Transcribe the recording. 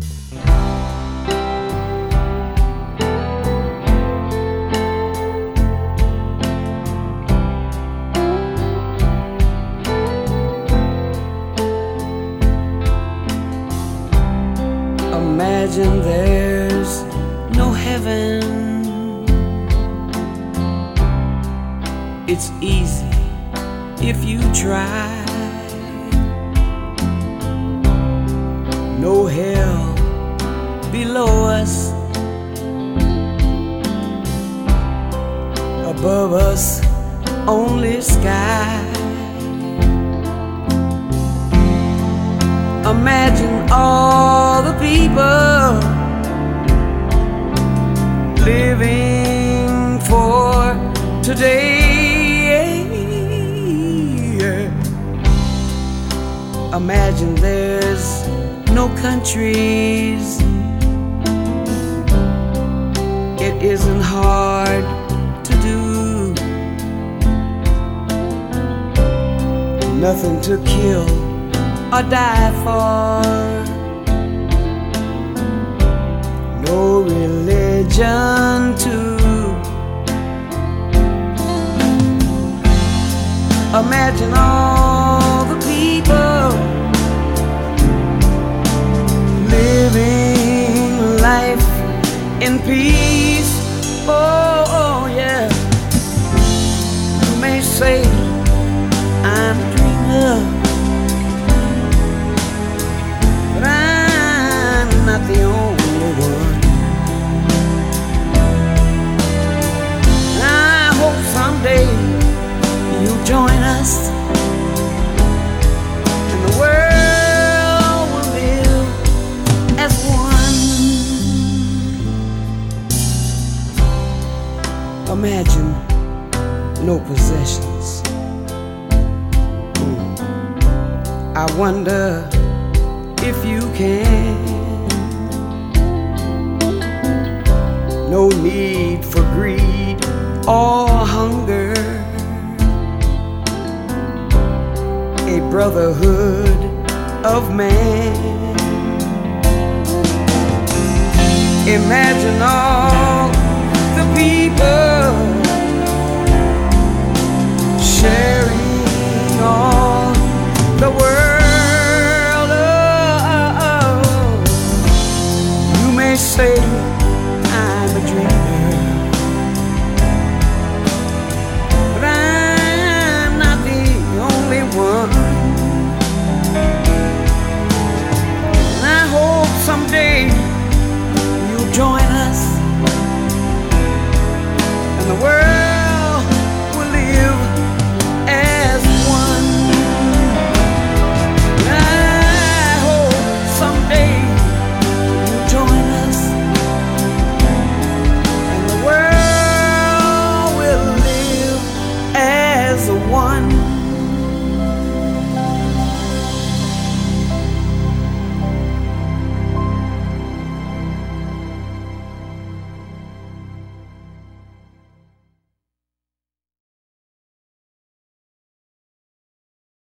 Imagine there's no heaven. It's easy if you try. No hell below us, above us only sky. Imagine all the people living for today. Imagine there's no countries. It isn't hard to do. Nothing to kill or die for. No religion too. Imagine all the people living life in peace. Oh yeah. You may say I'm a dreamer, but I'm not the only one. I hope someday you'll join us, and the world will live as one. Imagine no possessions. I wonder if you can. No need for greed or hunger. A brotherhood of man. Imagine all the people sharing all the world. You may say I'm a dreamer, but I'm not the only one. And I hope someday you'll join us,